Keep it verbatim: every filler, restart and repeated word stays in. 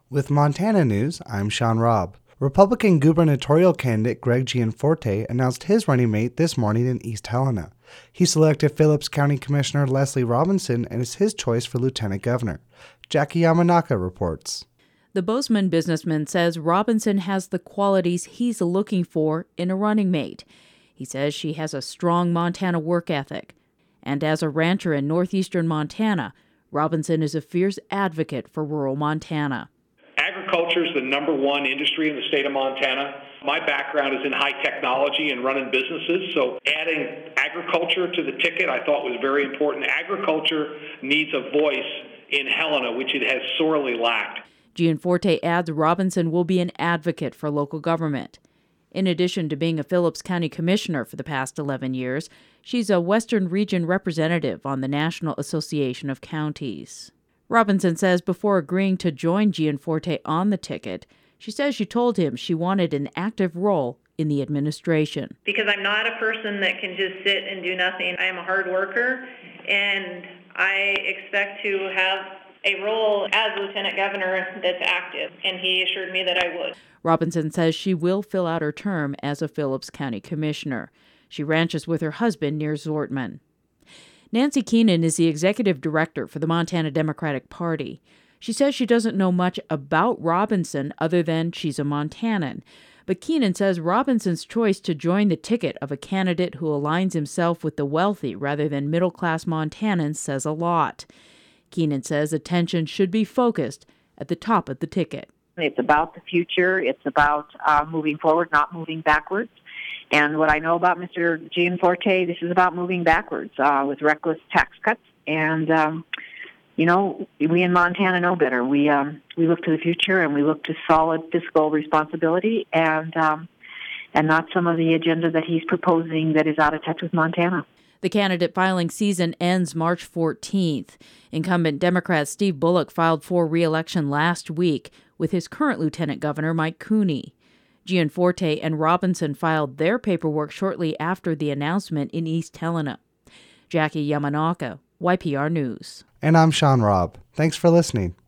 With Montana News, I'm Sean Robb. Republican gubernatorial candidate Greg Gianforte announced his running mate this morning in East Helena. He selected Phillips County Commissioner Leslie Robinson and is his choice for lieutenant governor. Jackie Yamanaka reports. The Bozeman businessman says Robinson has the qualities he's looking for in a running mate. He says she has a strong Montana work ethic. And as a rancher in northeastern Montana, Robinson is a fierce advocate for rural Montana. Agriculture is the number one industry in the state of Montana. My background is in high technology and running businesses, so adding agriculture to the ticket I thought was very important. Agriculture needs a voice in Helena, which it has sorely lacked. Gianforte adds Robinson will be an advocate for local government. In addition to being a Phillips County Commissioner for the past eleven years, she's a Western Region representative on the National Association of Counties. Robinson says before agreeing to join Gianforte on the ticket, she says she told him she wanted an active role in the administration. Because I'm not a person that can just sit and do nothing. I am a hard worker, and I expect to have a role as lieutenant governor that's active, and he assured me that I would. Robinson says she will fill out her term as a Phillips County Commissioner. She ranches with her husband near Zortman. Nancy Keenan is the executive director for the Montana Democratic Party. She says she doesn't know much about Robinson other than she's a Montanan. But Keenan says Robinson's choice to join the ticket of a candidate who aligns himself with the wealthy rather than middle-class Montanans says a lot. Keenan says attention should be focused at the top of the ticket. It's about the future. It's about uh, moving forward, not moving backwards. And what I know about Mister Gianforte, this is about moving backwards uh, with reckless tax cuts. And, um, you know, we in Montana know better. We um, we look to the future, and we look to solid fiscal responsibility and um, and not some of the agenda that he's proposing that is out of touch with Montana. The candidate filing season ends March fourteenth. Incumbent Democrat Steve Bullock filed for re-election last week with his current lieutenant governor, Mike Cooney. Gianforte and Robinson filed their paperwork shortly after the announcement in East Helena. Jackie Yamanaka, Y P R News. And I'm Sean Robb. Thanks for listening.